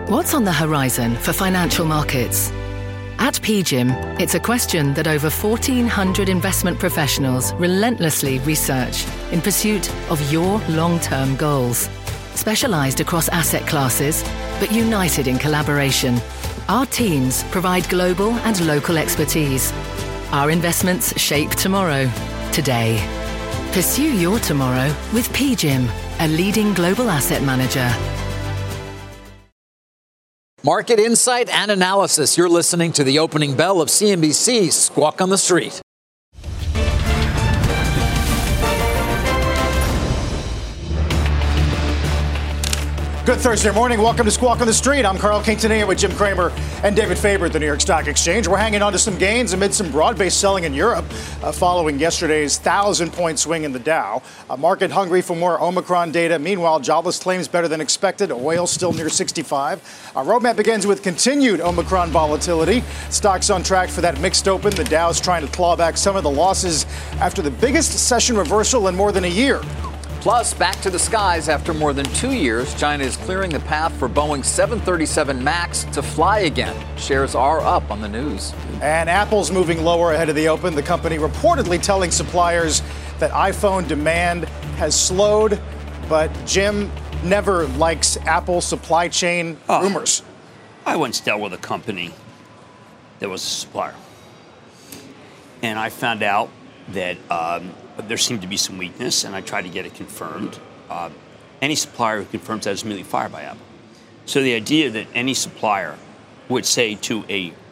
What's on the horizon for financial markets? At PGIM, it's a question that over 1,400 investment professionals relentlessly research in pursuit of your long-term goals. Specialized across asset classes, but united in collaboration, our teams provide global and local expertise. Our investments shape tomorrow, today. Pursue your tomorrow with PGIM, a leading global asset manager. Market insight and analysis. You're listening to the opening bell of CNBC's Squawk on the Street. Good Thursday morning. Welcome to Squawk on the Street. I'm Carl Quintanilla with Jim Cramer and David Faber at the New York Stock Exchange. We're hanging on to some gains amid some broad-based selling in Europe following yesterday's 1,000-point swing in the Dow. Market hungry for more Omicron data. Meanwhile, jobless claims better than expected. Oil still near 65. Our roadmap begins with continued Omicron volatility. Stocks on track for that mixed open. The Dow's trying to claw back some of the losses after the biggest session reversal in more than a year. Plus, back to the skies after more than 2 years. China is clearing the path for Boeing 737 MAX to fly again. Shares are up on the news. And Apple's moving lower ahead of the open. The company reportedly telling suppliers that iPhone demand has slowed. But Jim never likes Apple supply chain rumors. I once dealt with a company that was a supplier. And I found out that there seemed to be some weakness, and I tried to get it confirmed. Any supplier who confirms that is immediately fired by Apple. So the idea that any supplier would say to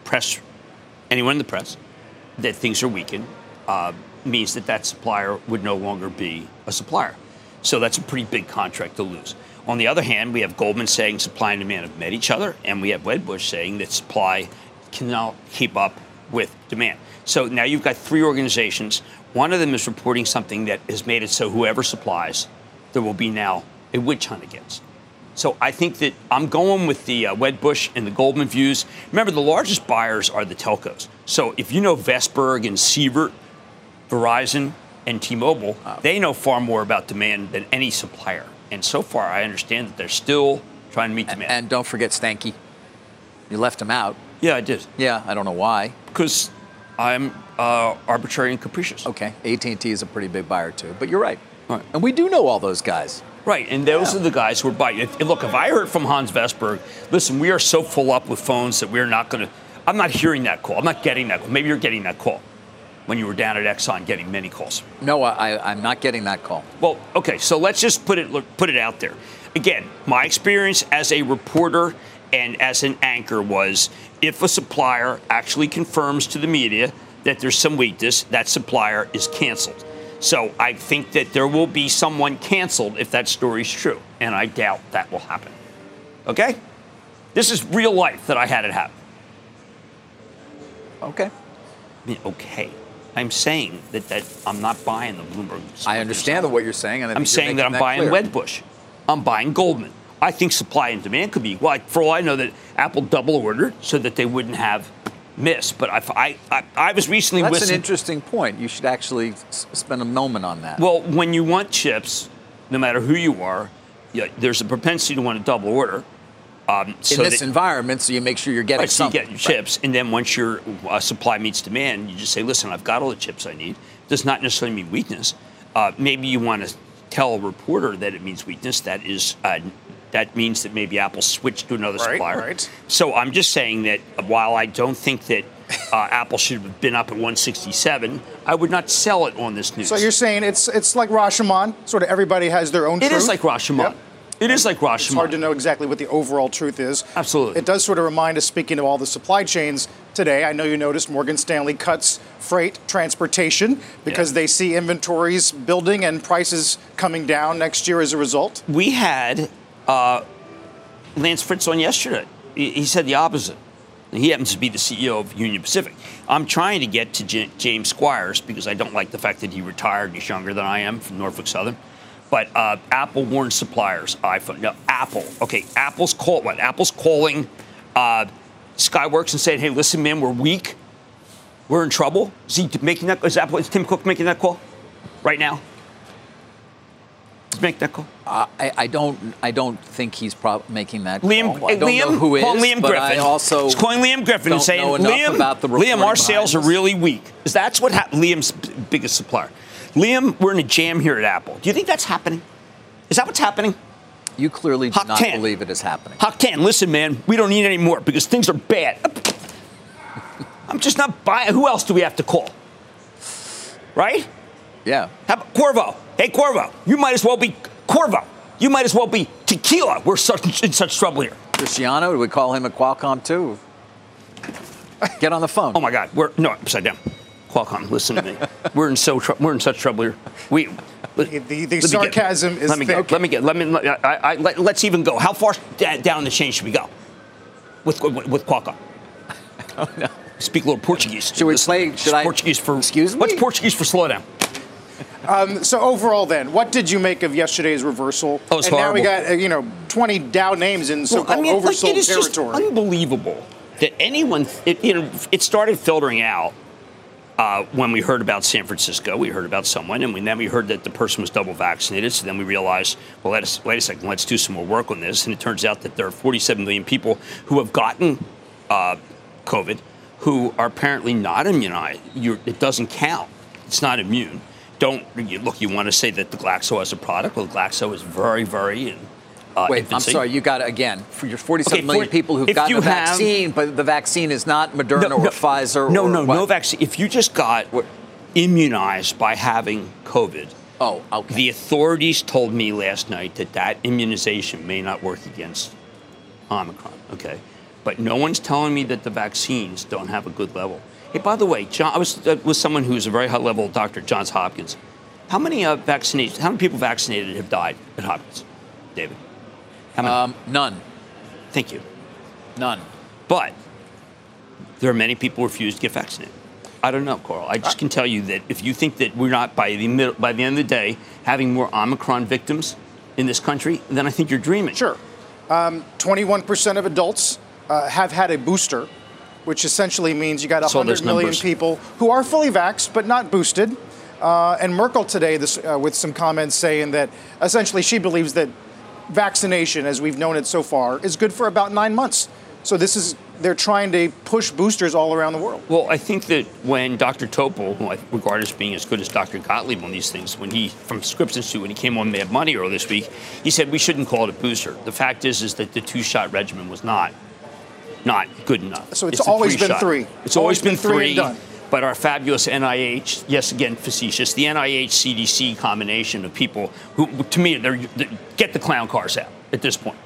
anyone in the press, that things are weakened, means that that supplier would no longer be a supplier. So that's a pretty big contract to lose. On the other hand, we have Goldman saying supply and demand have met each other, and we have Wedbush saying that supply cannot keep up with demand. So now you've got three organizations. One of them is reporting something that has made it so whoever supplies, there will be now a witch hunt against. So I think that I'm going with the Wedbush and the Goldman views. Remember, the largest buyers are the telcos. So if you know Vestberg and Sievert, Verizon and T-Mobile, they know far more about demand than any supplier. And so far, I understand that they're still trying to meet demand. And don't forget Stanky. You left him out. Yeah, I did. Yeah, I don't know why. Because I'm arbitrary and capricious. Okay, AT&T is a pretty big buyer too, but you're right. And we do know all those guys. Right, and those are the guys who are buying. Look, if I heard from Hans Vestberg, listen, we are so full up with phones that we're not going to, I'm not hearing that call. I'm not getting that call. Maybe you're getting that call when you were down at Exxon getting many calls. No, I'm not getting that call. Well, okay, so let's just put it out there. Again, my experience as a reporter and as an anchor was if a supplier actually confirms to the media that there's some weakness, that supplier is canceled. So I think that there will be someone canceled if that story's true, and I doubt that will happen. Okay? This is real life that I had it happen. Okay. I mean, okay. I'm saying that I'm not buying the Bloomberg. I understand what you're saying. And I'm saying that I'm buying Wedbush. I'm buying Goldman. I think supply and demand could be, well, for all I know, that Apple double ordered so that they wouldn't have miss. But I was recently That's listening. An interesting point. You should actually spend a moment on that. Well, when you want chips, no matter who you are, there's a propensity to want to double order. In this environment, so you make sure you're getting something. So you get your chips, and then once your supply meets demand, you just say, listen, I've got all the chips I need. Does not necessarily mean weakness. Maybe you want to tell a reporter that it means weakness. That means that maybe Apple switched to another supplier. Right. So I'm just saying that while I don't think that Apple should have been up at 167, I would not sell it on this news. So you're saying it's like Rashomon, sort of everybody has their own truth? It is like Rashomon. Yep. It is like Rashomon. It's hard to know exactly what the overall truth is. Absolutely. It does sort of remind us, speaking of all the supply chains today, I know you noticed Morgan Stanley cuts freight transportation because they see inventories building and prices coming down next year as a result. We had Lance Fritz on yesterday. He said the opposite. He happens to be the CEO of Union Pacific. I'm trying to get to James Squires because I don't like the fact that he retired. He's younger than I am from Norfolk Southern. But Apple warned suppliers, iPhone. No, Apple. Okay, Apple's calling Skyworks and saying, hey, listen, man, we're weak. We're in trouble. Is Tim Cook making that call right now? to make that call? I don't think he's making that call. Liam, I don't know who is, Liam but Griffin. I also He's calling Liam Griffin and saying, Liam, our sales are really weak. Because that's what Liam's biggest supplier. Liam, we're in a jam here at Apple. Do you think that's happening? Is that what's happening? You clearly do not believe it is happening. Hawk 10, listen, man, we don't need any more because things are bad. I'm just not buying. Who else do we have to call? Right? Yeah. How about Corvo? Hey, Corvo, you might as well be Corvo. You might as well be Tequila. We're in such trouble here. Cristiano, do we call him at Qualcomm too? Get on the phone. Oh my God, upside down. Qualcomm, listen to me. We're in such trouble here. The sarcasm is thick. Let's even go. How far down the chain should we go with Qualcomm? Oh, no. Speak a little Portuguese. Should we play? Portuguese for? Excuse me. What's Portuguese for slow down? So overall, then, what did you make of yesterday's reversal? Oh, it's and horrible. now we got 20 Dow names in so-called oversold it is territory. Just unbelievable that anyone. It started filtering out when we heard about San Francisco. We heard about someone, and then we heard that the person was double vaccinated. So then we realized, well, wait a second, let's do some more work on this. And it turns out that there are 47 million people who have gotten COVID who are apparently not immunized. It doesn't count. It's not immune. You want to say that the Glaxo has a product? Well, Glaxo is very, very in Wait, infancy. I'm sorry. You got it again. For your 47 million people who've gotten the vaccine, but the vaccine is not Moderna or Pfizer. No vaccine. If you just got immunized by having COVID, okay. The authorities told me last night that immunization may not work against Omicron. Okay. But no one's telling me that the vaccines don't have a good level. Hey, by the way, John, I was with someone who's a very high-level doctor, Johns Hopkins. How many people vaccinated have died at Hopkins, David? How many? None. Thank you. None. But there are many people who refuse to get vaccinated. I don't know, Carl. I just can tell you that if you think that we're not, by the end of the day, having more Omicron victims in this country, then I think you're dreaming. Sure. 21% of adults have had a booster, which essentially means you got 100 million people who are fully vaxxed but not boosted. And Merkel today, with some comments saying that essentially she believes that vaccination, as we've known it so far, is good for about 9 months. So they're trying to push boosters all around the world. Well, I think that when Dr. Topol, who I regard as being as good as Dr. Gottlieb on these things, from Scripps Institute, when he came on Mad Money earlier this week, he said we shouldn't call it a booster. The fact is that the 2-shot regimen was not good enough. So it's always been 3. It's always been 3. And done. But our fabulous NIH, yes, again, facetious, the NIH-CDC combination of people who, to me, they get the clown cars out at this point.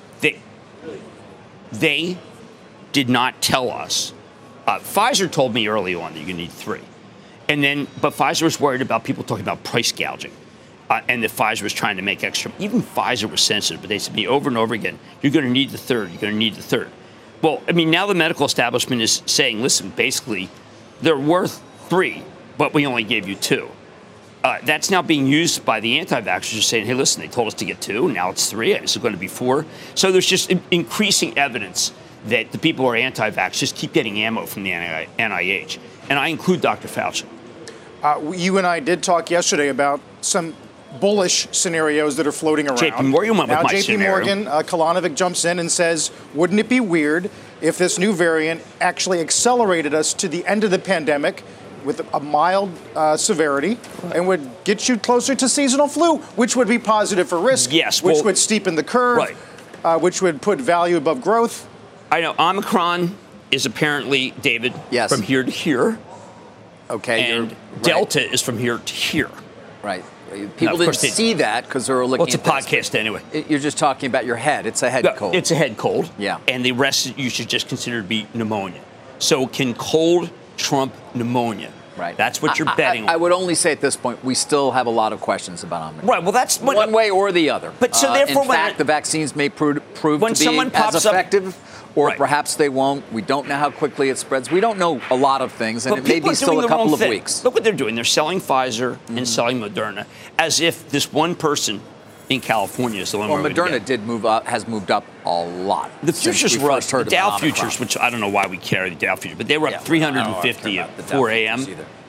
They did not tell us. Pfizer told me early on that you're going to need 3. But Pfizer was worried about people talking about price gouging. And that Pfizer was trying to make extra. Even Pfizer was sensitive, but they said to me over and over again, you're going to need the 3rd, you're going to need the 3rd. Well, I mean, now the medical establishment is saying, listen, basically, they're worth 3, but we only gave you 2. That's now being used by the anti-vaxxers saying, hey, listen, they told us to get 2, now it's 3, it's going to be 4. So there's just increasing evidence that the people who are anti-vax just keep getting ammo from the NIH. And I include Dr. Fauci. You and I did talk yesterday about some bullish scenarios that are floating around. JP Morgan went with my JP Morgan, Kalanovic jumps in and says, wouldn't it be weird if this new variant actually accelerated us to the end of the pandemic with a mild severity and would get you closer to seasonal flu, which would be positive for risk, which would steepen the curve, which would put value above growth? I know Omicron is apparently, David, from here to here. Okay. And Delta is from here to here. Right. People didn't see that because they were looking at it's a podcast anyway. You're just talking about your head. It's a head cold. It's a head cold. Yeah. And the rest you should just consider to be pneumonia. So can cold trump pneumonia? Right. That's what you're betting on. I would only say at this point, we still have a lot of questions about Omicron. Right. Well, that's one way or the other. But so therefore, in fact, the vaccines may prove to be as effective, or perhaps they won't. We don't know how quickly it spreads. We don't know a lot of things, and it may be still a couple of weeks. Look what they're doing. They're selling Pfizer and selling Moderna as if this one person in California is the one. Well, Moderna has moved up a lot. The futures were up. The Dow futures, which I don't know why we carry the Dow futures, but they were up 350 at 4 a.m.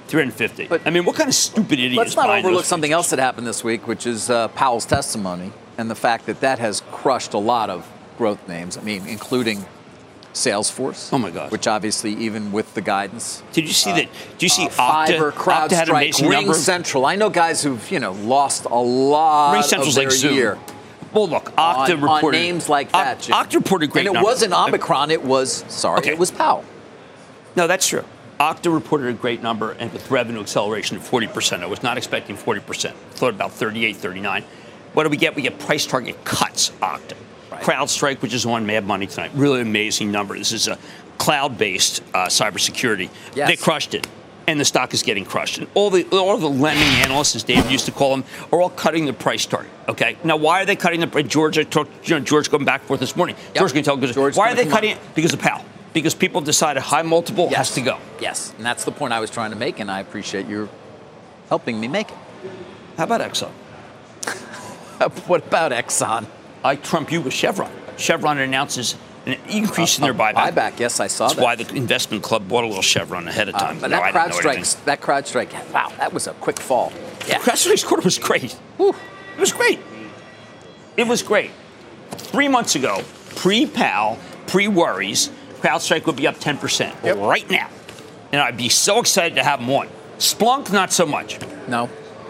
350. But, I mean, what kind of stupid idiot let's is not buying overlook those something else that happened this week, which is Powell's testimony and the fact that that has crushed a lot of growth names. I mean, including Salesforce. Oh my God! Which obviously, even with the guidance, did you see that? Do you see Fiverr, CrowdStrike, Ring Central? I know guys who've lost a lot of their year. Well, look, Okta reported on names like that. Okta reported great numbers. And it wasn't Omicron. It was it was Powell. No, that's true. Okta reported a great number and with revenue acceleration of 40%. I was not expecting 40%. Thought about 38, 39. What do we get? We get price target cuts, Okta. Right. CrowdStrike, which is on Mad Money tonight. Really amazing number. This is a cloud-based cybersecurity. Yes. They crushed it. And the stock is getting crushed. And all the lending analysts, as Dave used to call them, are all cutting the price target. Okay. Now, why are they cutting the price? George going back and forth this morning. Yep. George can tell because why are they cutting it? Because of Powell. Because people decided high multiple has to go. Yes, and that's the point I was trying to make, and I appreciate you helping me make it. How about Exxon? What about Exxon? I trump you with Chevron. Chevron announces an increase in their buyback. Yes, I saw that. That's why the investment club bought a little Chevron ahead of time. But that CrowdStrike, wow, that was a quick fall. Yeah. CrowdStrike's quarter was great. Whew. It was great. It was great. 3 months ago, pre-Powell, pre-worries, CrowdStrike would be up 10% right now. And I'd be so excited to have them on. Splunk, not so much. No.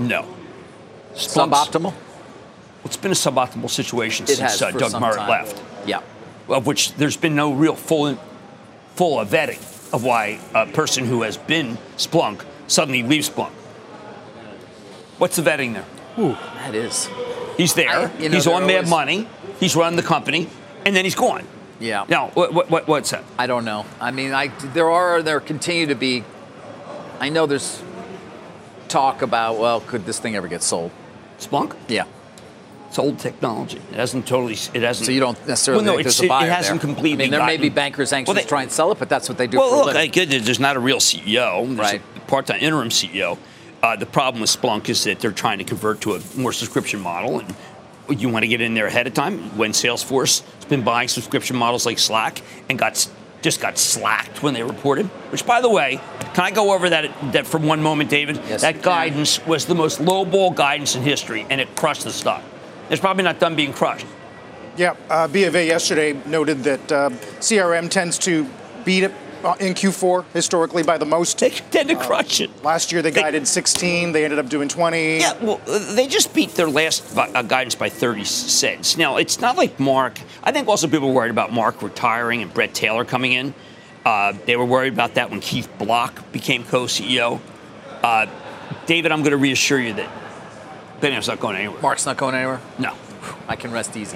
Suboptimal? It's been a suboptimal situation since Doug Merritt left. Yeah. Of which there's been no real full vetting of why a person who has been Splunk suddenly leaves Splunk. What's the vetting there? Ooh, that is. He's there. He's on Mad Money. He's running the company. And then he's gone. Yeah. Now, what's that? I don't know. I mean, there continue to be. I know there's talk about, well, could this thing ever get sold? Splunk? Yeah. It's old technology. It hasn't. So you don't necessarily think there's a buyer there. It hasn't completely. I mean, there may be bankers anxious to try and sell it, but that's what they do for a living. There's not a real CEO. There's right. a part-time interim CEO. The problem with Splunk is that they're trying to convert to a more subscription model, and you want to get in there ahead of time. When Salesforce has been buying subscription models like Slack and just got slacked when they reported. Which, by the way, can I go over that for one moment, David? Yes, that guidance was the most lowball guidance in history, and it crushed the stock. It's probably not done being crushed. Yeah, BofA yesterday noted that CRM tends to beat it in Q4 historically by the most. They tend to crush it. Last year they guided 16. They ended up doing 20. Yeah, well, they just beat their last guidance by 30 cents. Now, it's not like Mark. I think also people were worried about Mark retiring and Brett Taylor coming in. They were worried about that when Keith Block became co-CEO. David, I'm going to reassure you that Benioff's not going anywhere. Mark's not going anywhere? No. I can rest easy.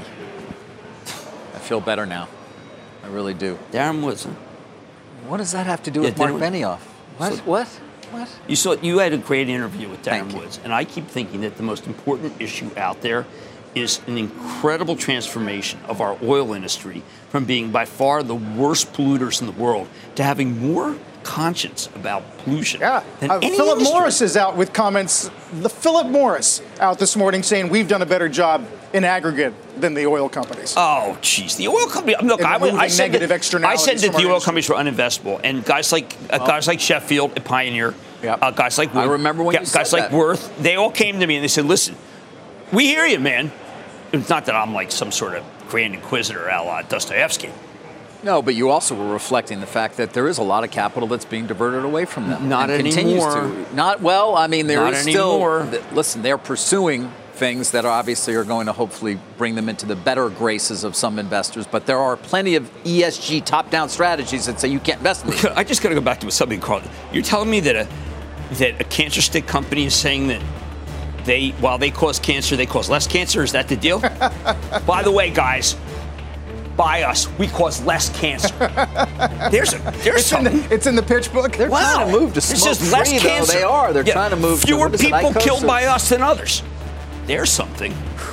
I feel better now. I really do. Darren Woods. Huh? What does that have to do with Mark Benioff? What? You had a great interview with Darren Woods, and I keep thinking that the most important issue out there is an incredible transformation of our oil industry from being by far the worst polluters in the world to having more conscience about pollution. Yeah. Philip Morris is out with comments. Philip Morris out this morning saying we've done a better job in aggregate than the oil companies. Oh, geez. The oil company. Look, I said that the oil companies were uninvestable, and guys like Sheffield at Pioneer, guys like Wood, I remember when guys like Worth, they all came to me and they said, "Listen, we hear you, man." It's not that I'm like some sort of grand inquisitor a la Dostoevsky. No, but you also were reflecting the fact that there is a lot of capital that's being diverted away from them. Not anymore. There is still. Listen, they're pursuing things that obviously are going to hopefully bring them into the better graces of some investors. But there are plenty of ESG top-down strategies that say you can't invest in these. I just got to go back to something, Carl. You're telling me that a cancer stick company is saying that while they cause cancer, they cause less cancer? Is that the deal? By the way, guys, buy us. We cause less cancer. There's something. It's in the pitch book. They're trying to move to smoke-free, though. They are. They're trying to move fewer people killed by us than others. There's something.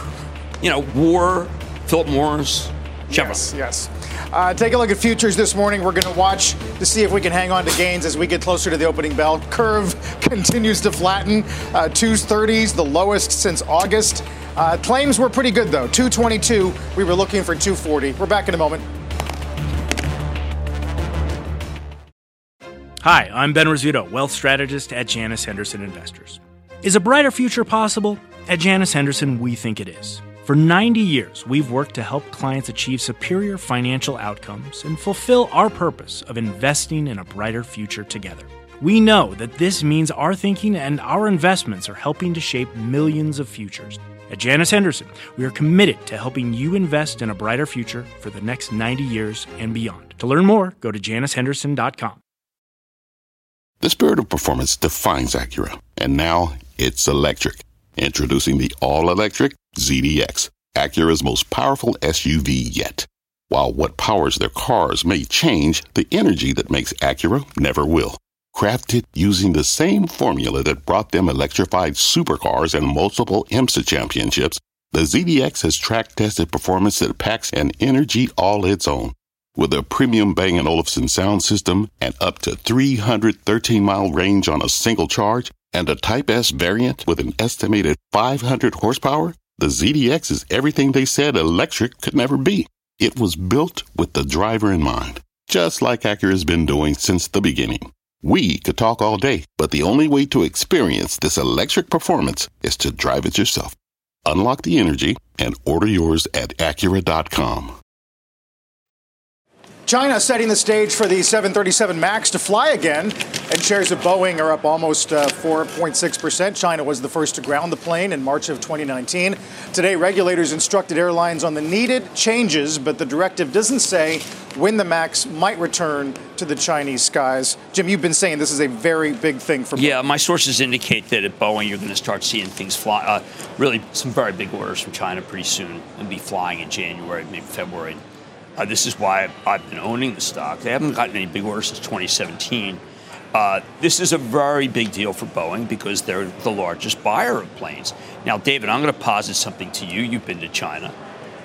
War, Philip Morris, Chevron. Yes. Take a look at futures this morning. We're going to watch to see if we can hang on to gains as we get closer to the opening bell. Curve continues to flatten. 230s, the lowest since August. Claims were pretty good, though. 222. We were looking for 240. We're back in a moment. Hi, I'm Ben Rizzuto, wealth strategist at Janus Henderson Investors. Is a brighter future possible? At Janus Henderson, we think it is. For 90 years, we've worked to help clients achieve superior financial outcomes and fulfill our purpose of investing in a brighter future together. We know that this means our thinking and our investments are helping to shape millions of futures. At Janus Henderson, we are committed to helping you invest in a brighter future for the next 90 years and beyond. To learn more, go to janushenderson.com. The spirit of performance defines Acura, and now it's electric. Introducing the all-electric ZDX, Acura's most powerful SUV yet. While what powers their cars may change, the energy that makes Acura never will. Crafted using the same formula that brought them electrified supercars and multiple IMSA championships, the ZDX has track-tested performance that packs an energy all its own. With a premium Bang & Olufsen sound system and up to 313-mile range on a single charge, and a Type S variant with an estimated 500 horsepower, the ZDX is everything they said electric could never be. It was built with the driver in mind, just like Acura's been doing since the beginning. We could talk all day, but the only way to experience this electric performance is to drive it yourself. Unlock the energy and order yours at Acura.com. China setting the stage for the 737 MAX to fly again, and shares of Boeing are up almost 4.6%. China was the first to ground the plane in March of 2019. Today, regulators instructed airlines on the needed changes, but the directive doesn't say when the MAX might return to the Chinese skies. Jim, you've been saying this is a very big thing for Boeing. Yeah, my sources indicate that at Boeing, you're going to start seeing things fly. Really, some very big orders from China pretty soon, and be flying in January, maybe February. This is why I've been owning the stock. They haven't gotten any big orders since 2017. This is a very big deal for Boeing because they're the largest buyer of planes. Now, David, I'm going to posit something to you. You've been to China.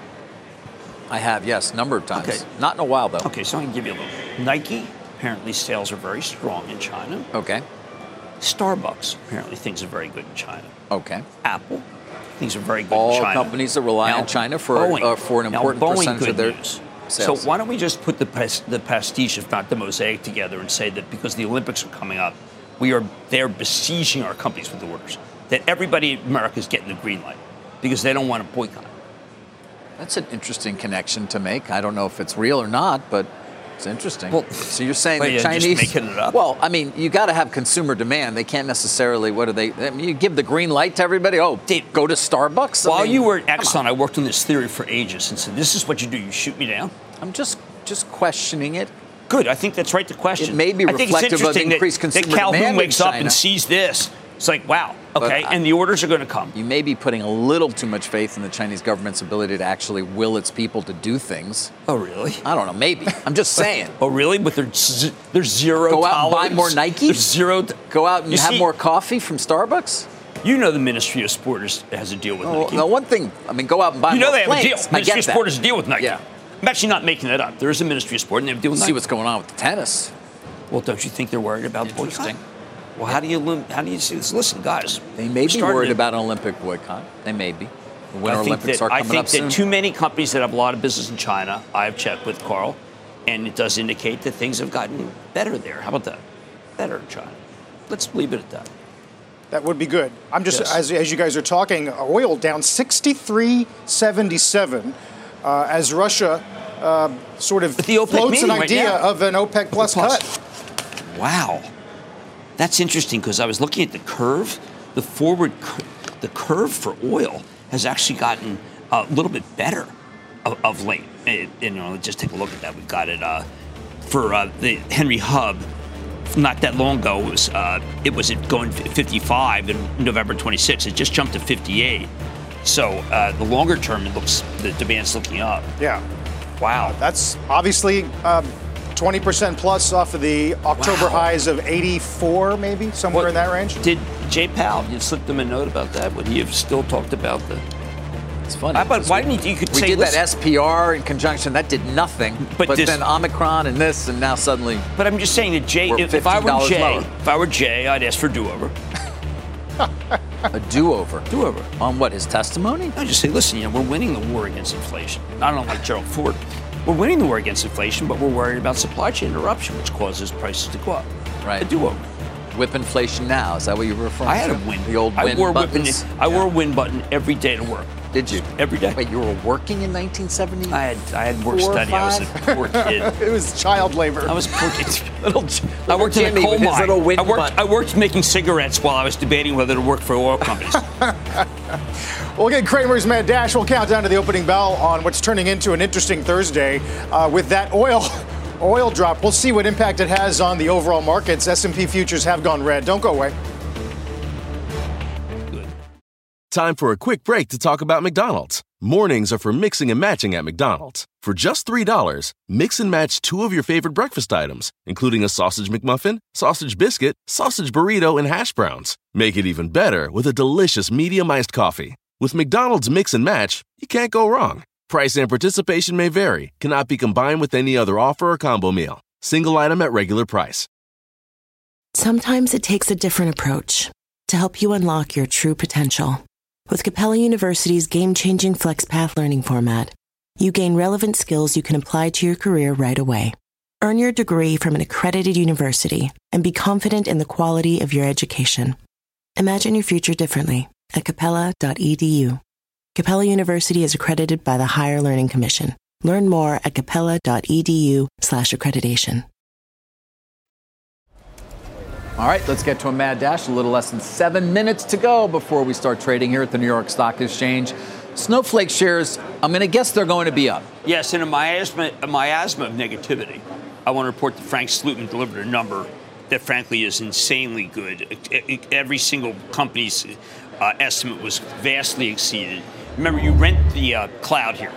I have, yes, a number of times. Okay. Not in a while, though. Okay, so I'm going to give you a little. Nike, apparently sales are very strong in China. Okay. Starbucks, apparently things are very good in China. Okay. Apple, things are very good All in China. All companies that rely on China for an important percentage of their sales. So why don't we just put the pastiche, if not the mosaic, together and say that because the Olympics are coming up, they're besieging our companies with orders. That everybody in America is getting the green light because they don't want to boycott. That's an interesting connection to make. I don't know if it's real or not, but it's interesting. Well, so you're saying the Chinese... Just making it up? Well, I mean, you got to have consumer demand. They can't necessarily, you give the green light to everybody? Oh, Dave, go to Starbucks? While you were at Exxon, I worked on this theory for ages and said, this is what you do. You shoot me down. I'm just questioning it. Good. I think that's right to question. It may be reflective of increased consumer demand that Calhoun wakes in up China. And sees this. It's like, wow, okay, and the orders are going to come. You may be putting a little too much faith in the Chinese government's ability to actually will its people to do things. Oh, really? I don't know, maybe. I'm just saying. Oh, really? But there's zero Go out tolerance. and buy more Nike? There's zero. Go out and have more coffee from Starbucks? You know the Ministry of Sport has a deal with Nike. No, one thing, go out and buy more planes. You know they have a deal. Ministry of Sport has a deal with Nike. Yeah. I'm actually not making that up. There is a Ministry of Sport, and they have a deal with Nike. See what's going on with the tennis. Well, don't you think they're worried about the boycott? Well, how do you see this? Listen, guys. They may be worried about an Olympic boycott. They may be. The Winter Olympics are coming up soon. I think that too many companies that have a lot of business in China, I have checked with Carl, and it does indicate that things have gotten better there. How about that? Better in China. Let's leave it at that. That would be good. I'm just, as you guys are talking, oil down 63.77 as Russia sort of floats an idea of an OPEC plus cut. Wow. That's interesting because I was looking at the curve. The curve for oil has actually gotten a little bit better of late. Just take a look at that. We've got it for the Henry Hub. Not that long ago, it was going 55 in November 26. It just jumped to 58. So the longer term, the demand's looking up. Yeah. Wow. That's obviously 20% plus off of the October highs of 84, maybe somewhere in that range. Did Jay Powell? You slipped him a note about that. Would he have still talked about that? It's funny. Why didn't you could we say did that SPR in conjunction? That did nothing. But then Omicron and this, and now suddenly. But I'm just saying that Jay. If I were Jay, I'd ask for do-over. A do-over. Do-over on what? His testimony? I just say, listen, we're winning the war against inflation. I don't like Gerald Ford. We're winning the war against inflation, but we're worried about supply chain interruption, which causes prices to go up. Right. A do-over. Whip inflation now. Is that what you were referring to? I had a win. The old win buttons? I wore a win button every day to work. Did you? Every day. Wait, you were working in 1970? I had work study. I was a poor kid. It was child labor. I was a poor kid. I worked in a coal mine. I worked worked making cigarettes while I was debating whether to work for oil companies. We'll get Cramer's Mad Dash. We'll count down to the opening bell on what's turning into an interesting Thursday with that oil drop. We'll see what impact it has on the overall markets. S&P futures have gone red. Don't go away. Time for a quick break to talk about McDonald's. Mornings are for mixing and matching at McDonald's. For just $3, mix and match 2 of your favorite breakfast items, including a sausage McMuffin, sausage biscuit, sausage burrito, and hash browns. Make it even better with a delicious medium iced coffee. With McDonald's Mix and Match, you can't go wrong. Price and participation may vary, cannot be combined with any other offer or combo meal. Single item at regular price. Sometimes it takes a different approach to help you unlock your true potential. With Capella University's game-changing FlexPath learning format, you gain relevant skills you can apply to your career right away. Earn your degree from an accredited university and be confident in the quality of your education. Imagine your future differently at capella.edu. Capella University is accredited by the Higher Learning Commission. Learn more at capella.edu/accreditation. All right, let's get to a mad dash. A little less than 7 minutes to go before we start trading here at the New York Stock Exchange. Snowflake shares, I'm going to guess they're going to be up. Yes, in a miasma of negativity, I want to report that Frank Slootman delivered a number that, frankly, is insanely good. Every single company's estimate was vastly exceeded. Remember, you rent the cloud here.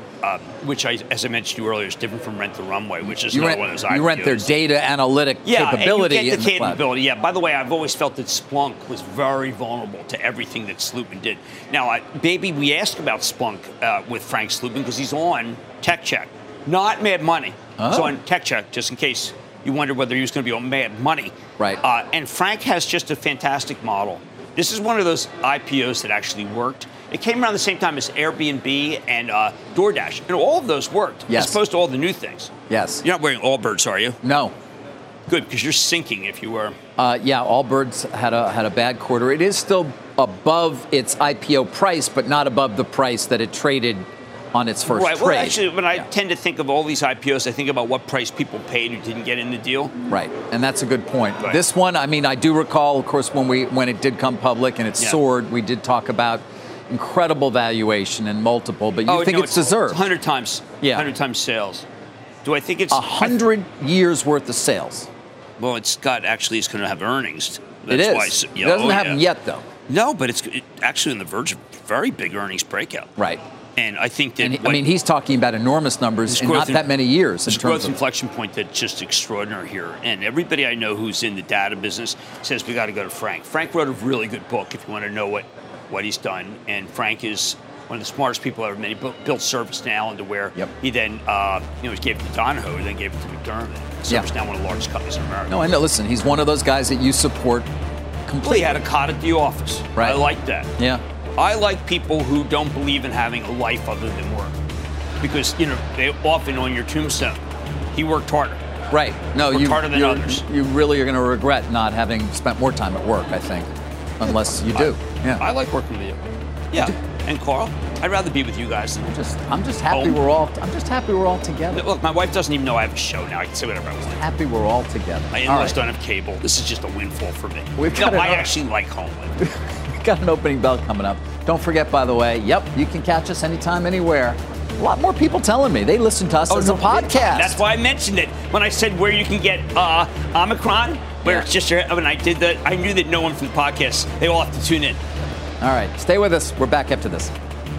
Which, as I mentioned to you earlier, is different from Rent the Runway, which is one of those IPOs. You rent their data analytic capability. And you get the capability. Yeah, by the way, I've always felt that Splunk was very vulnerable to everything that Slootman did. Now, we asked about Splunk with Frank Slootman because he's on Tech Check, not Mad Money. Oh. So on Tech Check, just in case you wondered whether he was going to be on Mad Money. Right. And Frank has just a fantastic model. This is one of those IPOs that actually worked. It came around the same time as Airbnb and DoorDash. And all of those worked, as opposed to all the new things. Yes. You're not wearing Allbirds, are you? No. Good, because you're sinking if you were. Allbirds had a bad quarter. It is still above its IPO price, but not above the price that it traded on its first trade. Well, actually, when I tend to think of all these IPOs, I think about what price people paid who didn't get in the deal. Right, and that's a good point. Right. This one, I do recall, of course, when it did come public and it soared, we did talk about incredible valuation and multiple, but you think it's deserved. It's 100 times. Yeah. 100 times sales. Do I think it's 100 years worth of sales? Well, it's going to have earnings. It is. It doesn't happen yet, though. No, but it's actually on the verge of very big earnings breakout. Right. And I think that... he's talking about enormous numbers in not that many years. There's a growth inflection point that's just extraordinary here. And everybody I know who's in the data business says we got to go to Frank. Frank wrote a really good book if you want to know what he's done. And Frank is one of the smartest people I've ever met. He built ServiceNow into where he then he gave it to Donahoe, then gave it to McDermott. ServiceNow, one of the largest companies in America. No, I know. Listen, he's one of those guys that you support completely. He had a cot at the office. Right. I like that. Yeah. I like people who don't believe in having a life other than work. Because, they often on your tombstone, he worked harder. Right. No, harder than others. You really are going to regret not having spent more time at work, I think. Unless you do. I like working with you. Yeah. And Carl, I'd rather be with you guys than I'm just happy we're all together. Look, my wife doesn't even know I have a show now. I can say whatever I want. Happy we're all together. My in-laws don't have cable. This is just a windfall for me. I actually like Homeland. We've got an opening bell coming up. Don't forget, by the way, you can catch us anytime, anywhere. A lot more people telling me they listen to us as a podcast. That's why I mentioned it when I said where you can get Omicron, where it's just when I did that. I knew that no one from the podcast, they all have to tune in. All right, stay with us. We're back after this.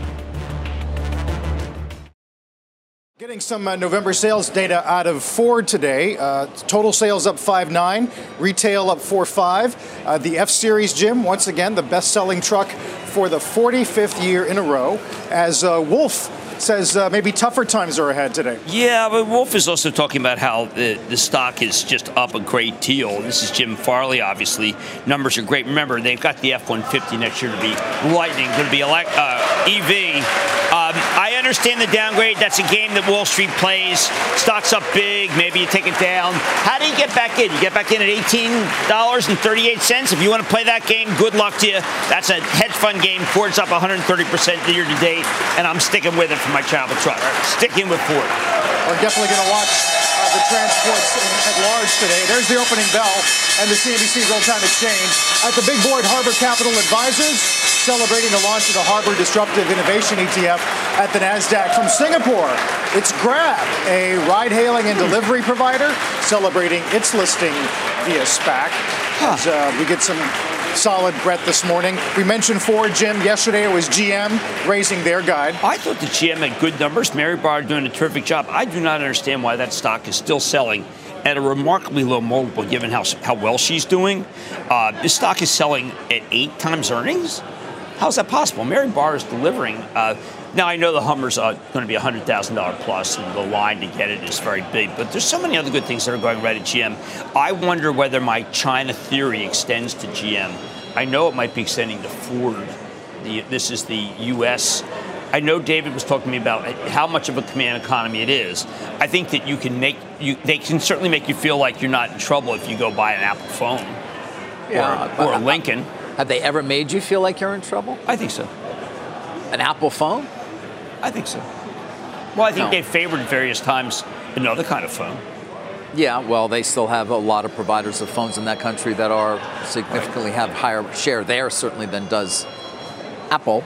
Getting some November sales data out of Ford today. Total sales up 5.9, retail up 4.5. The F-Series, Jim, once again, the best-selling truck for the 45th year in a row, as Wolf says maybe tougher times are ahead today. Yeah, but Wolf is also talking about how the stock is just up a great deal. This is Jim Farley, obviously. Numbers are great. Remember, they've got the F-150 next year to be lightning, going to be EV. I I understand the downgrade. That's a game that Wall Street plays. Stock's up big. Maybe you take it down. How do you get back in? You get back in at $18.38. If you want to play that game, good luck to you. That's a hedge fund game. Ford's up 130% year to date, and I'm sticking with it for my travel truck. Sticking with Ford. We're definitely going to watch the transports at large today. There's the opening bell and the CNBC Real-Time Exchange. At the big board, Harbor Capital Advisors celebrating the launch of the Harbor Disruptive Innovation ETF at the NASDAQ. From Singapore, it's Grab, a ride-hailing and delivery provider, celebrating its listing via SPAC. As we get some solid breadth this morning. We mentioned Ford, Jim. Yesterday it was GM raising their guide. I thought the GM had good numbers. Mary Barra doing a terrific job. I do not understand why that stock is still selling at a remarkably low multiple, given how well she's doing. This stock is selling at 8 times earnings. How is that possible? Mary Barra is delivering. Now, I know the Hummer's going to be $100,000 plus, and the line to get it is very big. But there's so many other good things that are going right at GM. I wonder whether my China theory extends to GM. I know it might be extending to Ford. This is the U.S. I know David was talking to me about how much of a command economy it is. I think that they can certainly make you feel like you're not in trouble if you go buy an Apple phone or a Lincoln. Have they ever made you feel like you're in trouble? I think so. An Apple phone? I think so. Well, I think they've favored at various times another kind of phone. Yeah, well, they still have a lot of providers of phones in that country that are significantly have higher share there, certainly, than does Apple.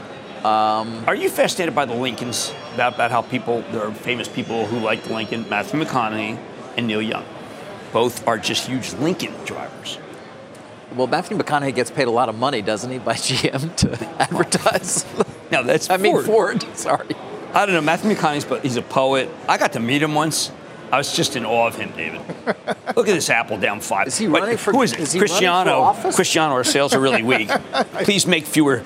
Are you fascinated by the Lincolns, about how there are famous people who like the Lincoln, Matthew McConaughey and Neil Young? Both are just huge Lincoln drivers. Well, Matthew McConaughey gets paid a lot of money, doesn't he, by GM to advertise? No, that's Ford. Sorry. I don't know. Matthew McConaughey's he's a poet. I got to meet him once. I was just in awe of him, David. Look at this Apple down 5. Is he running for who is it? Cristiano. Cristiano, our sales are really weak. Please make fewer.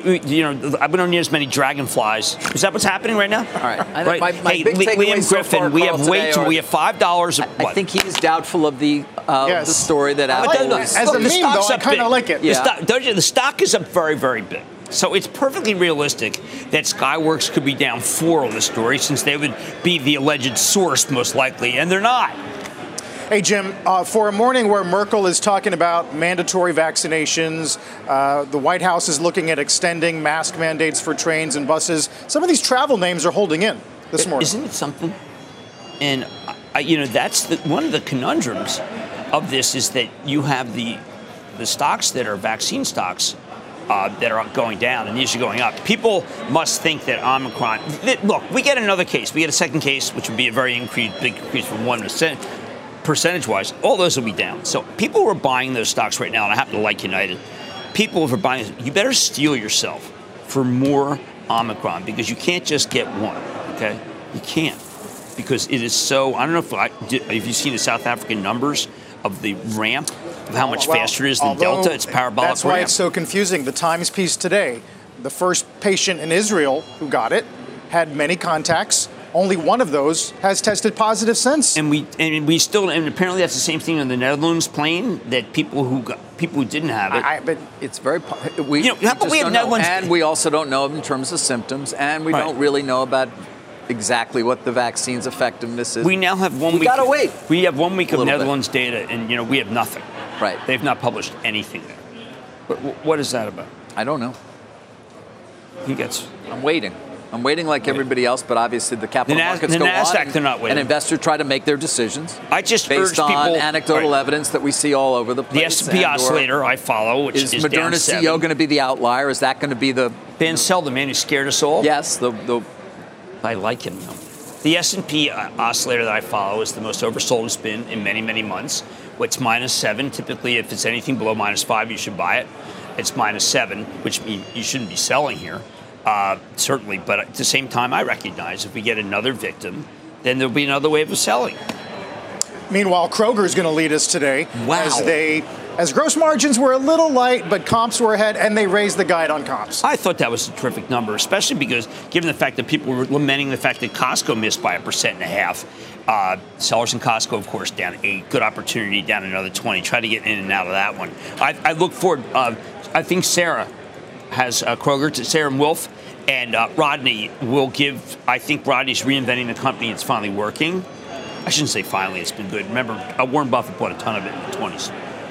I've been on as many dragonflies. Is that what's happening right now? All right. Right. Liam Griffin, we have way too. We have $5. I think he is doubtful of the story that Apple is. As a meme, though, I kind of like it. Yeah. The stock is up very, very big. So it's perfectly realistic that Skyworks could be down 4 on the story, since they would be the alleged source most likely, and they're not. Hey, Jim, for a morning where Merkel is talking about mandatory vaccinations, the White House is looking at extending mask mandates for trains and buses. Some of these travel names are holding in this morning. Isn't it something? And, that's one of the conundrums of this, is that you have the stocks that are vaccine stocks that are going down, and these are going up. People must think that Omicron. Look, we get another case. We get a second case, which would be a very big increase from 1%. Percentage-wise, all those will be down. So people who are buying those stocks right now, and I happen to like United, people who are buying, you better steel yourself for more Omicron, because you can't just get one, okay? You can't, because it is so, I don't know if you've seen the South African numbers of the ramp, of how much faster it is than Delta. It's parabolic. That's why it's so confusing. The Times piece today, the first patient in Israel who got it had many contacts. Only one of those has tested positive since. And apparently that's the same thing on the Netherlands plane, that people who didn't have it. But it's very. We have Netherlands, and we also don't know in terms of symptoms, and we don't really know about exactly what the vaccine's effectiveness is. We now have 1 week. We gotta wait. We have 1 week of Netherlands data, and we have nothing. Right. They've not published anything there. But what is that about? I don't know. I'm waiting. I'm waiting like everybody else, but obviously the capital markets go NASDAQ, on, they're not waiting. And investors try to make their decisions. I just based urge on people, anecdotal evidence that we see all over the place. The S&P oscillator I follow, which is down 7. Is Moderna's CEO going to be the outlier? Is that going to be the Ben Sell, the man who scared us all? Yes, I like him though. The S&P oscillator that I follow is the most oversold it's been in many, many months. It's -7. Typically, if it's anything below -5, you should buy it. It's -7, which means you shouldn't be selling here, certainly. But at the same time, I recognize if we get another victim, then there'll be another wave of selling. Meanwhile, Kroger is going to lead us today. Wow. As gross margins were a little light, but comps were ahead, and they raised the guide on comps. I thought that was a terrific number, especially because given the fact that people were lamenting the fact that Costco missed by 1.5%. Sellers in Costco, of course, down 8. Good opportunity, down another 20. Try to get in and out of that one. I look forward. I think Sarah has Kroger, Sarah and Wolf, And Rodney will give, I think Rodney's reinventing the company. It's finally working. I shouldn't say finally, it's been good. Remember, Warren Buffett bought a ton of it in the 20s.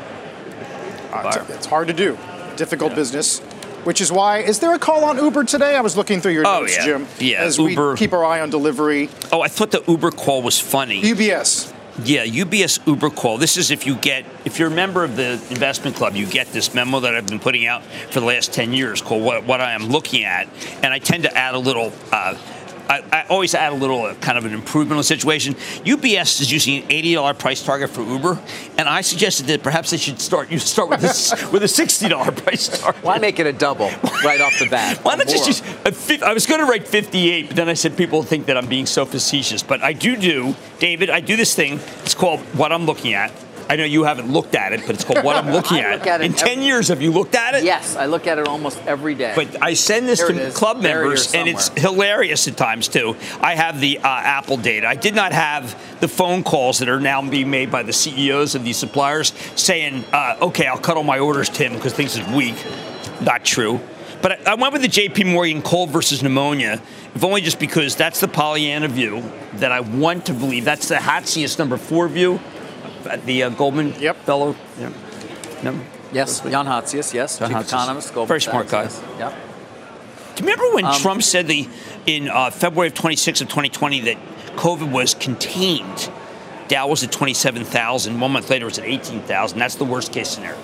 It's hard to do. Difficult business. Which is why, is there a call on Uber today? I was looking through your notes, Jim. Yeah, as Uber. We keep our eye on delivery. Oh, I thought the Uber call was funny. UBS. Yeah, UBS Uber call. This is if you're a member of the investment club, you get this memo that I've been putting out for the last 10 years called What I Am Looking At. And I tend to add a little, I always add a little kind of an improvement on the situation. UBS is using an $80 price target for Uber. And I suggested that perhaps they should start with with a $60 price target. Why make it a double right off the bat? Why not just use I was going to write 58, but then I said people think that I'm being so facetious. But David, I do this thing. It's called What I'm Looking At. I know you haven't looked at it, but it's called What I'm Looking At. In 10 years, have you looked at it? Yes, I look at it almost every day. But I send this to club members, and it's hilarious at times, too. I have the Apple data. I did not have the phone calls that are now being made by the CEOs of these suppliers saying, okay, I'll cut all my orders, Tim, because things is weak. Not true. But I went with the J.P. Morgan cold versus pneumonia, if only just because that's the Pollyanna view that I want to believe. That's the Hatzius number 4 view. The Goldman fellow. Yeah. No? Yes, Jan Hatzius, yes. Chief economist, Goldman Very smart guy. Yes. Yep. Do you remember when Trump said in February of 26 of 2020 that COVID was contained? Dow was at 27,000. 1 month later, it was at 18,000. That's the worst case scenario.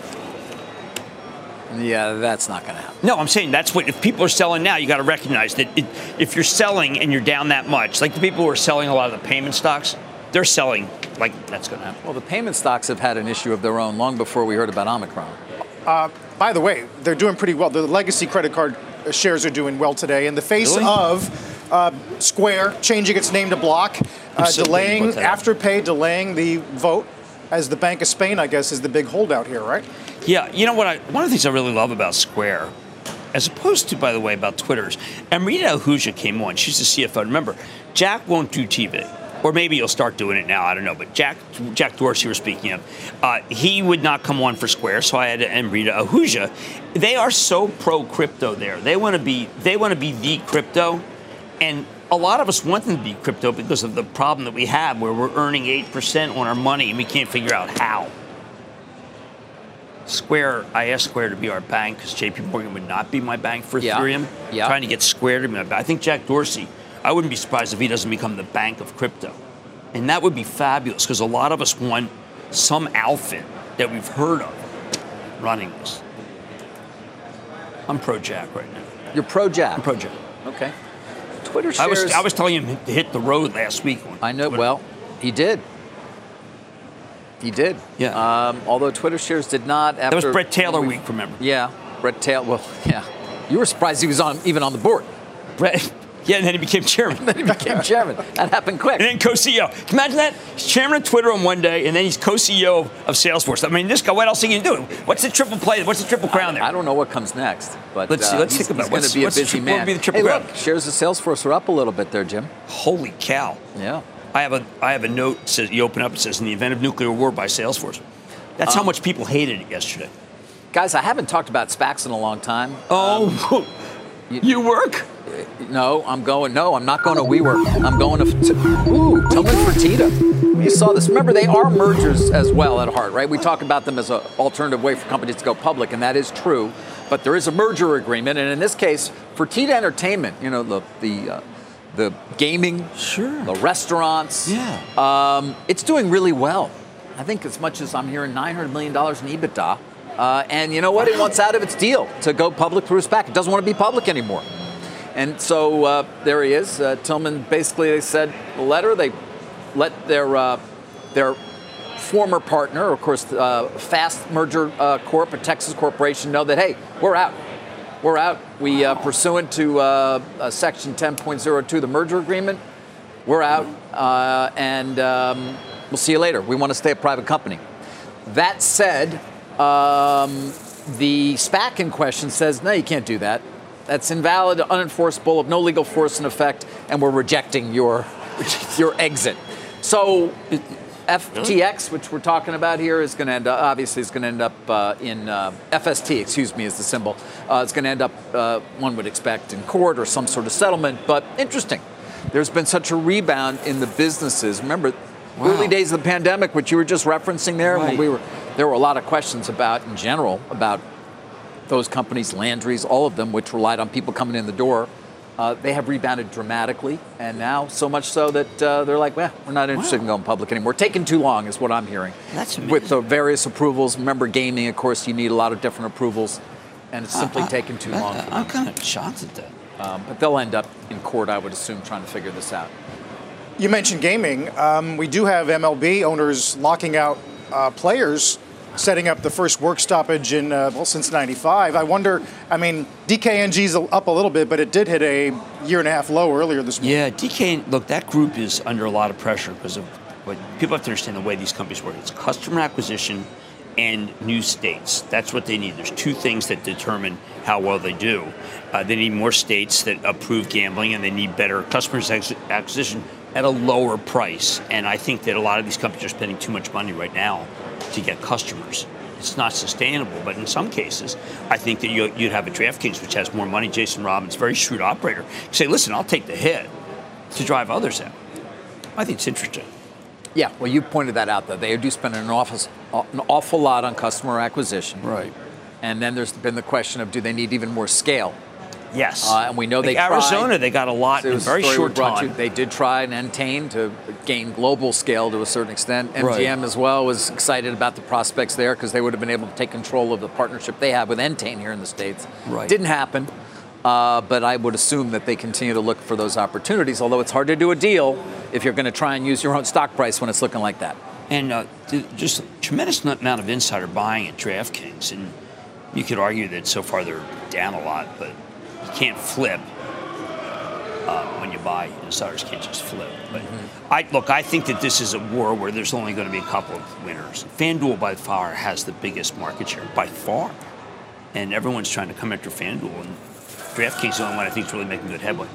Yeah, that's not going to happen. No, I'm saying that's what, if people are selling now, you got to recognize that if you're selling and you're down that much, like the people who are selling a lot of the payment stocks, they're selling like that's going to happen. Well, the payment stocks have had an issue of their own long before we heard about Omicron. By the way, they're doing pretty well. The legacy credit card shares are doing well today in the face of Square changing its name to Block, delaying Afterpay, delaying the vote as the Bank of Spain, I guess, is the big holdout here, right? Yeah, you know what? One of the things I really love about Square, as opposed to, by the way, about Twitter's, Amrita Ahuja came on. She's the CFO. Remember, Jack won't do TV. Or maybe he'll start doing it now. I don't know. But Jack Dorsey we're speaking of, he would not come on for Square, so I had Amrita Ahuja. They are so pro crypto there. They want to be the crypto, and a lot of us want them to be crypto because of the problem that we have, where we're earning 8% on our money and we can't figure out how. Square, I asked Square to be our bank because J.P. Morgan would not be my bank for Ethereum. Yeah. Trying to get Square to be my bank. I think Jack Dorsey. I wouldn't be surprised if he doesn't become the bank of crypto. And that would be fabulous because a lot of us want some outfit that we've heard of running this. I'm pro-Jack right now. You're pro-Jack? I'm pro-Jack. Okay. Twitter shares... I was telling him to hit the road last week. I know. Twitter. Well, he did. He did. Yeah. Although Twitter shares did not... That was Brett Taylor week, remember? Yeah. Brett Taylor... Well, yeah. You were surprised he was even on the board. Brett... Yeah, and then he became chairman. That happened quick. And then co-CEO. Can you imagine that? He's chairman of Twitter on one day, and then he's co-CEO of Salesforce. I mean, this guy, what else are you going to do? What's the triple play? What's the triple crown there? I don't know what comes next. But let's think about it. He's going to be a busy man. What would be the triple crown? Look, shares of Salesforce are up a little bit there, Jim. Holy cow. Yeah. I have a note that says, you open up, it says, in the event of nuclear war by Salesforce. That's how much people hated it yesterday. Guys, I haven't talked about SPACs in a long time. Oh, you work? No, I'm not going to WeWork. I'm going to Tillman Fertitta. You saw this. Remember, they are mergers as well at heart, right? We talk about them as an alternative way for companies to go public, and that is true. But there is a merger agreement, and in this case, Fertitta Entertainment, you know, the gaming, the restaurants, it's doing really well. I think as much as I'm hearing $900 million in EBITDA. And you know what? It wants out of its deal to go public through a SPAC. It doesn't want to be public anymore. And so there he is. Tillman, basically, they said the letter. They let their former partner, of course, Fast Merger Corp, a Texas corporation, know that, hey, we're out. We're out. We, pursuant to Section 10.02, the merger agreement, we're out. And we'll see you later. We want to stay a private company. That said, the SPAC in question says, no, you can't do that. That's invalid, unenforceable, of no legal force in effect, and we're rejecting your exit. So FTX, which we're talking about here, is going to end up, obviously, is going to end up in FST, excuse me, is the symbol. It's going to end up, one would expect, in court or some sort of settlement. But interesting. There's been such a rebound in the businesses. Remember, early days of the pandemic, which you were just referencing there, when there were a lot of questions about, in general, about those companies, Landry's, all of them, which relied on people coming in the door. They have rebounded dramatically, and now so much so that they're like, well, we're not interested in going public anymore. Taking too long is what I'm hearing. That's amazing. With the various approvals. Remember, gaming, of course, you need a lot of different approvals, and it's simply taken too long. I'm kind of shocked at that. But they'll end up in court, I would assume, trying to figure this out. You mentioned gaming. We do have MLB owners locking out players, setting up the first work stoppage in, since 95. I wonder, DKNG's up a little bit, but it did hit a year-and-a-half low earlier this morning. Yeah, DK, look, that group is under a lot of pressure because of what people have to understand the way these companies work. It's customer acquisition and new states. That's what they need. There's two things that determine how well they do. They need more states that approve gambling, and they need better customer acquisition at a lower price. And I think that a lot of these companies are spending too much money right now to get customers. It's not sustainable, but in some cases, I think that you'd have a DraftKings, which has more money. Jason Robbins, very shrewd operator, say, listen, I'll take the hit to drive others out. I think it's interesting. Yeah, well, you pointed that out, though. They do spend an awful lot on customer acquisition. Right. And then there's been the question of, do they need even more scale? Yes. And we know like they tried. Arizona, they got a lot in a very short time. They did try and Entain to gain global scale to a certain extent. MGM as well was excited about the prospects there because they would have been able to take control of the partnership they have with Entain here in the States. Right. Didn't happen. But I would assume that they continue to look for those opportunities, although it's hard to do a deal if you're going to try and use your own stock price when it's looking like that. And just a tremendous amount of insider buying at DraftKings. And you could argue that so far they're down a lot, but you can't flip when you buy. Insiders can't just flip. But I think that this is a war where there's only going to be a couple of winners. FanDuel, by far, has the biggest market share, by far. And everyone's trying to come after FanDuel. And DraftKings is the only one I think is really making good headway.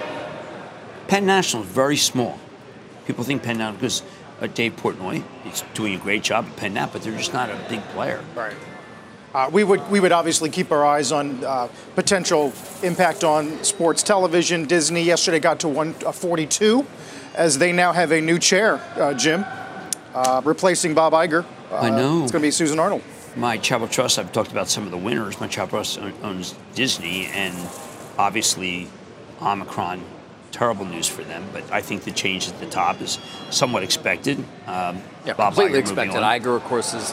Penn National is very small. People think Penn National, because Dave Portnoy is doing a great job at Penn National, but they're just not a big player. Right. We would obviously keep our eyes on potential impact on sports television. Disney yesterday got to 142 as they now have a new chair, Jim, replacing Bob Iger. I know. It's going to be Susan Arnold. My Charitable Trust, I've talked about some of the winners. My Charitable Trust owns Disney, and obviously Omicron, terrible news for them. But I think the change at the top is somewhat expected. Bob Iger completely expected. Iger, of course, is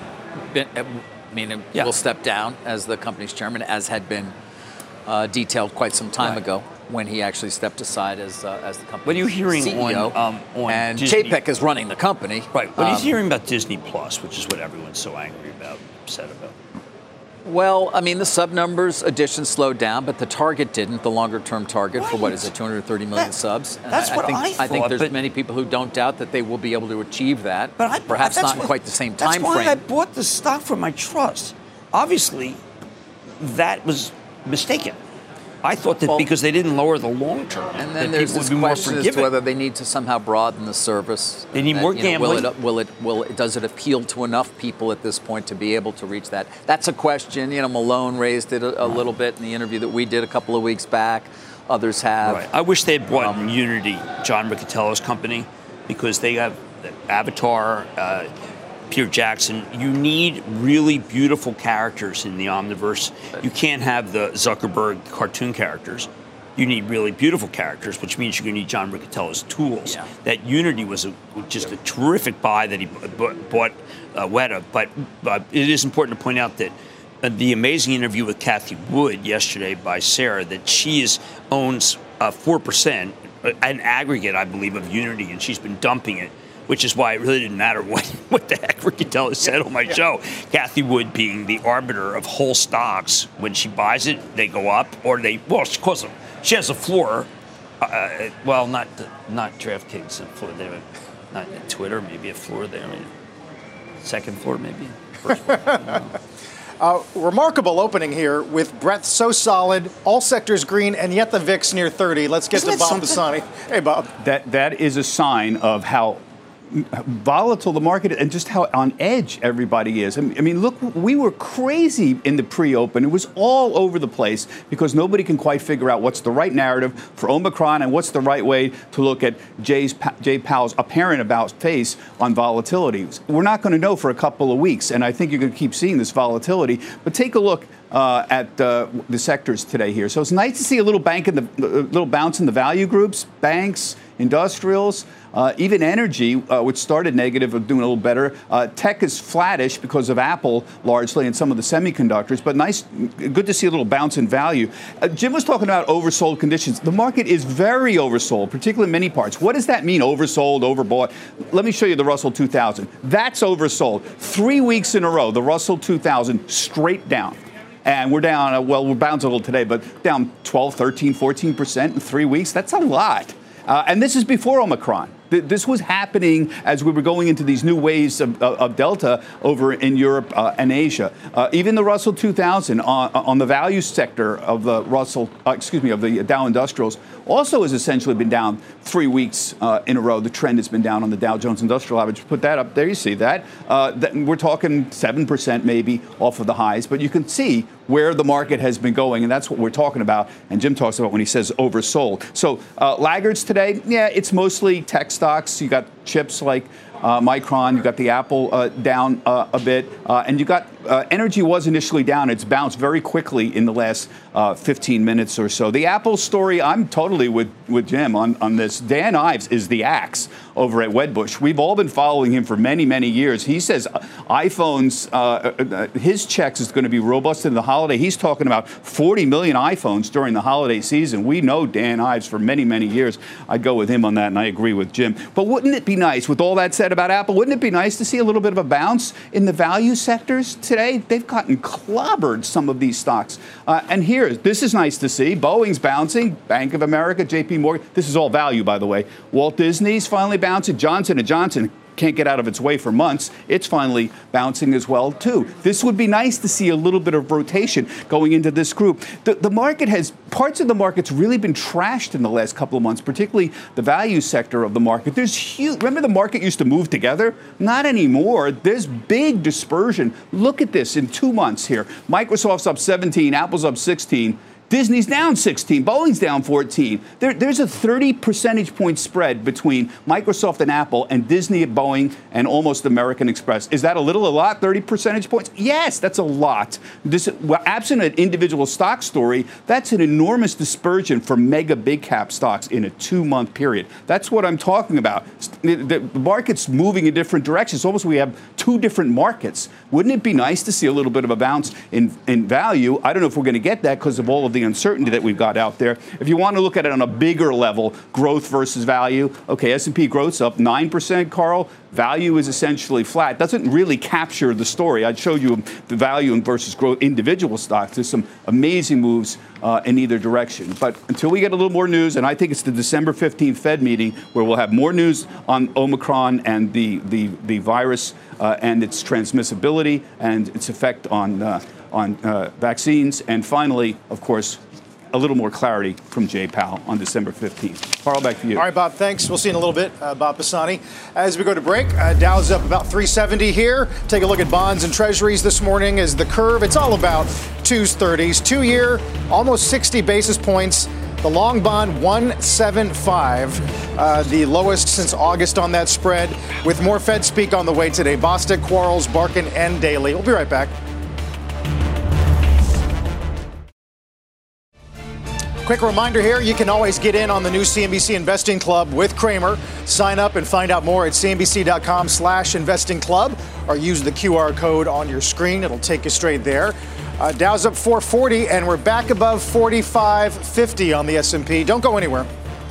will step down as the company's chairman, as had been detailed quite some time ago when he actually stepped aside as the company's What are you hearing CEO. on and Disney? Chapek is running the company. Right. What are you hearing about Disney Plus, which is what everyone's so angry about, upset about? Well, the sub numbers additions slowed down, but the target didn't. The longer-term target for 230 million subs. And that's what I thought. I think there's many people who don't doubt that they will be able to achieve that. But perhaps not in quite the same time frame. That's why I bought the stock from my trust. Obviously, that was mistaken. I thought that because they didn't lower the long term, and then there's this question as to whether they need to somehow broaden the service. They need more gambling. Does it appeal to enough people at this point to be able to reach that? That's a question. Malone raised it a little bit in the interview that we did a couple of weeks back. Others have. Right. I wish they had bought Unity, John Riccitiello's company, because they have Avatar. Peter Jackson, you need really beautiful characters in the Omniverse. You can't have the Zuckerberg cartoon characters. You need really beautiful characters, which means you're going to need John Riccitiello's tools. Yeah. That Unity was just a terrific buy that he bought Weta. But it is important to point out that the amazing interview with Cathie Wood yesterday by Sarah, that she owns 4%, an aggregate, I believe, of Unity, and she's been dumping it. Which is why it really didn't matter what the heck Riccitiello said on my show. Cathie Wood being the arbiter of whole stocks. When she buys it, they go up, or of course, she has a floor. Not DraftKings, a floor there. Not Twitter, maybe a floor there. Second floor, maybe. First floor. Remarkable opening here with breadth so solid, all sectors green, and yet the VIX near 30. Let's get to Bob Pisani. Hey, Bob. That is a sign of how volatile the market and just how on edge everybody is. I mean, look, we were crazy in the pre-open. It was all over the place because nobody can quite figure out what's the right narrative for Omicron and what's the right way to look at Jay Powell's apparent about face on volatility. We're not going to know for a couple of weeks, and I think you're going to keep seeing this volatility. But take a look at the sectors today here. So it's nice to see a little bounce in the value groups, banks, industrials, even energy, which started negative, are doing a little better. Tech is flattish because of Apple largely and some of the semiconductors, but good to see a little bounce in value. Jim was talking about oversold conditions. The market is very oversold, particularly in many parts. What does that mean, oversold, overbought? Let me show you the Russell 2000. That's oversold. 3 weeks in a row, the Russell 2000 straight down. And we're down, we're bounced a little today, but down 12, 13, 14% in 3 weeks. That's a lot. And this is before Omicron. This was happening as we were going into these new waves of Delta over in Europe and Asia. Even the Russell 2000 on the value sector of the of the Dow Industrials also has essentially been down 3 weeks in a row. The trend has been down on the Dow Jones Industrial Average. Put that up there, you see that. We're talking 7% maybe off of the highs, but you can see where the market has been going, and that's what we're talking about. And Jim talks about when he says oversold. So laggards today, yeah, it's mostly tech stocks. You got chips like Micron, you got the Apple down a bit, and you got energy was initially down. It's bounced very quickly in the last 15 minutes or so. The Apple story, I'm totally with Jim on this. Dan Ives is the axe over at Wedbush. We've all been following him for many, many years. He says iPhones, his checks is going to be robust in the holiday. He's talking about 40 million iPhones during the holiday season. We know Dan Ives for many, many years. I'd go with him on that, and I agree with Jim. But wouldn't it be nice, with all that said about Apple, wouldn't it be nice to see a little bit of a bounce in the value sectors today? They've gotten clobbered, some of these stocks. And here, this is nice to see. Boeing's bouncing. Bank of America, JP Morgan. This is all value, by the way. Walt Disney's finally bouncing. Johnson & Johnson can't get out of its way for months. It's finally bouncing as well, too. This would be nice to see a little bit of rotation going into this group. The market has, parts of the market's really been trashed in the last couple of months, particularly the value sector of the market. There's huge, remember the market used to move together? Not anymore. There's big dispersion. Look at this in 2 months here. Microsoft's up 17, Apple's up 16. Disney's down 16, Boeing's down 14. There's a 30 percentage point spread between Microsoft and Apple and Disney, Boeing, and almost American Express. Is that a lot, 30 percentage points? Yes, that's a lot. Absent an individual stock story, that's an enormous dispersion for mega big cap stocks in a 2-month period. That's what I'm talking about. The market's moving in different directions. Almost we have 2 different markets. Wouldn't it be nice to see a little bit of a bounce in value? I don't know if we're going to get that because of all of the uncertainty that we've got out there. If you want to look at it on a bigger level, growth versus value, okay, S&P growth's up 9%, Carl. Value is essentially flat. Doesn't really capture the story. I showed you the value versus growth individual stocks. There's some amazing moves in either direction. But until we get a little more news, and I think it's the December 15th Fed meeting where we'll have more news on Omicron and the virus and its transmissibility and its effect on vaccines. And finally, of course, a little more clarity from Jay Powell on December 15th. Carl, back to you. All right, Bob, thanks. We'll see you in a little bit. Bob Pisani. As we go to break, Dow's up about 370 here. Take a look at bonds and treasuries this morning as the curve. It's all about 230s. 2-year, almost 60 basis points. The long bond, 175, the lowest since August on that spread. With more Fed speak on the way today. Bostic, Quarles, Barkin, and Daly. We'll be right back. Quick reminder here, you can always get in on the new CNBC Investing Club with Cramer. Sign up and find out more at cnbc.com/investing club or use the QR code on your screen. It'll take you straight there. Dow's up 440, and we're back above 4550 on the S&P. Don't go anywhere.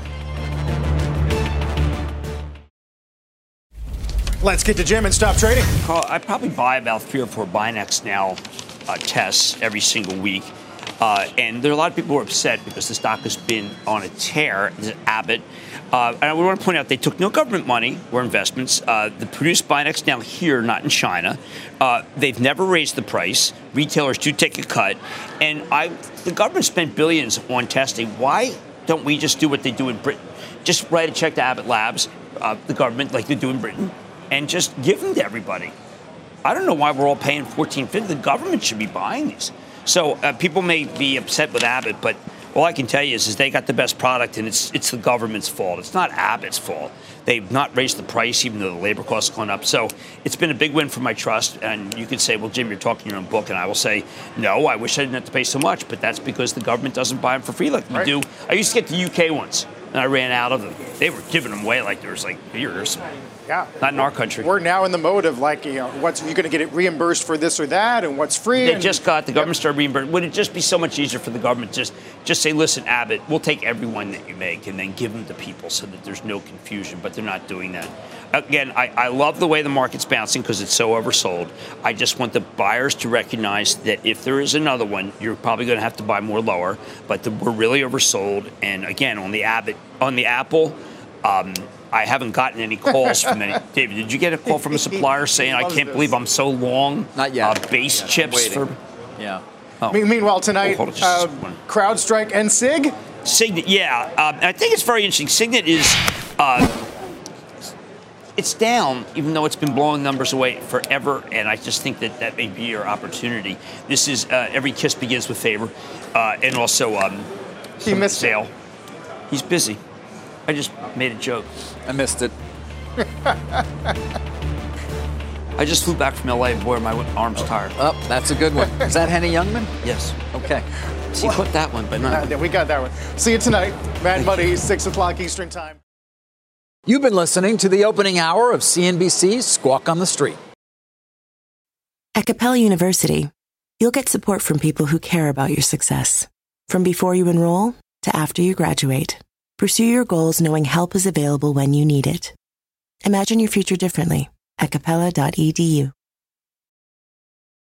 Let's get to Jim and stop trading. Carl, I probably buy about 3 or 4 Binex now tests every single week. And there are a lot of people who are upset because the stock has been on a tear. This is Abbott. And I want to point out they took no government money or investments. The produced Binex now here, not in China. They've never raised the price. Retailers do take a cut. And the government spent billions on testing. Why don't we just do what they do in Britain? Just write a check to Abbott Labs, the government like they do in Britain and just give them to everybody. I don't know why we're all paying $14.50. The government should be buying these. So people may be upset with Abbott, but all I can tell you is they got the best product, and it's the government's fault. It's not Abbott's fault. They've not raised the price, even though the labor costs have gone up. So it's been a big win for my trust. And you could say, well, Jim, you're talking your own book. And I will say, no, I wish I didn't have to pay so much. But that's because the government doesn't buy them for free like we do. I used to get the UK ones, and I ran out of them. They were giving them away like there was like years. Yeah. Not in our country. We're now in the mode of like, what's you're going to get it reimbursed for this or that, and what's free. They just got the government started reimbursing. Would it just be so much easier for the government just say, listen, Abbott, we'll take everyone that you make and then give them to people so that there's no confusion? But they're not doing that. Again, I love the way the market's bouncing because it's so oversold. I just want the buyers to recognize that if there is another one, you're probably going to have to buy more lower. But we're really oversold. And again, on the Apple. I haven't gotten any calls from any. David, did you get a call from a supplier saying, I can't believe I'm so long? Not yet. Base chips for. Yeah. Oh. Meanwhile, tonight, CrowdStrike and SIG? Signet, yeah. I think it's very interesting. Signet is. It's down, even though it's been blowing numbers away forever, and I just think that may be your opportunity. This is every kiss begins with favor, and also he missed sale. He's busy. I just made a joke. I missed it. I just flew back from L.A. Boy, my arm's tired. Oh, that's a good one. Is that Henny Youngman? Yes. Okay. He put that one, but not. We got that one. See you tonight. Mad Money, 6 o'clock Eastern Time. You've been listening to the opening hour of CNBC's Squawk on the Street. At Capella University, you'll get support from people who care about your success. From before you enroll to after you graduate. Pursue your goals knowing help is available when you need it. Imagine your future differently at capella.edu.